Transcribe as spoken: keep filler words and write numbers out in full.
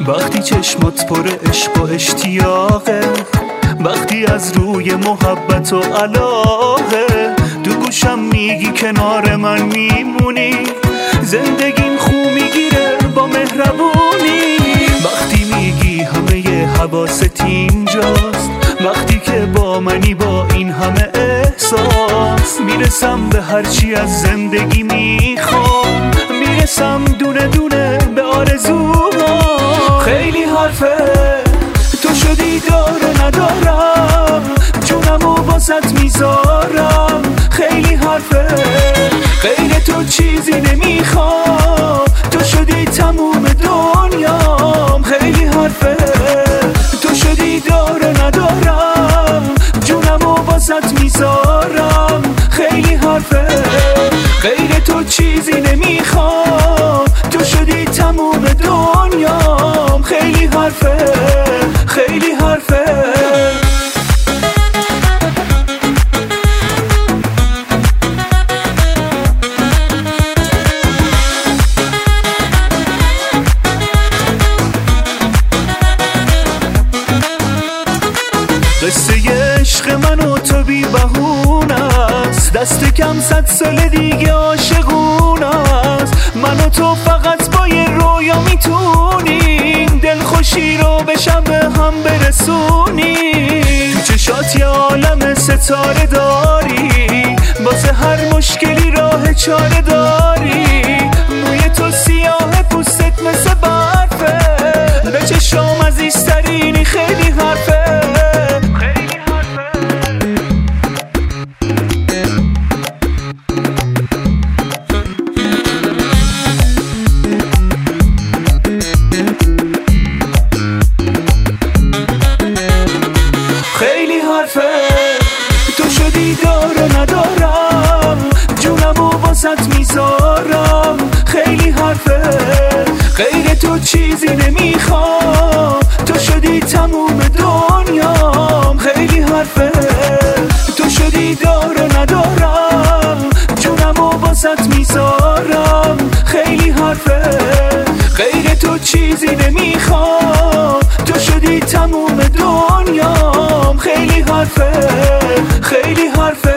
وقتی چشمات پر عشق و اشتیاقه، وقتی از روی محبت و علاقه دو گوشم میگی کنار من میمونی، زندگیم خو میگیره با مهربونی. وقتی میگی همه حواست اینجاست، وقتی که با منی با این همه احساس، میرسم به هرچی از زندگی میخوام، میرسم دونه دونه به آرزوها. خیلی حرفه تو شدی داره ندارم، جونمو واسط میذارم. خیلی حرفه غیر تو چیزی نمیخوام، تو شدی تموم دنیام. خیلی حرفه تو شدی داره ندارم، جونمو واسط میذارم. خیلی حرفه غیر تو چیزی نمیخوام، تو شدی تموم دنیام. خیلی حرفه خیلی حرفه قصه عشق من و تو بی بهونه است، دست کم صد سال دیگه عاشقونه است. من و تو فقط با یه رویا میتونیم دلخوشی رو به شب هم برسونیم. تو چشات یه عالم ستاره داری، واسه هر مشکلی راه چاره داری. موی تو سیاه پوستت مثل برفه، به چشام عزیزترینی. خیلی حرفه خیلی حرفه تو شدی داره ندارم، جونمو واسط میذارم. خیلی حرفه غیر تو چیزی نمیخوام، تو شدی تموم دنیام. خیلی حرفه تو شدی داره ندارم، جونمو واسط میذارم. خیلی حرفه غیر تو چیزی نمیخوام، تو شدی تموم دنیام. خیلی حرفه خیلی حرفه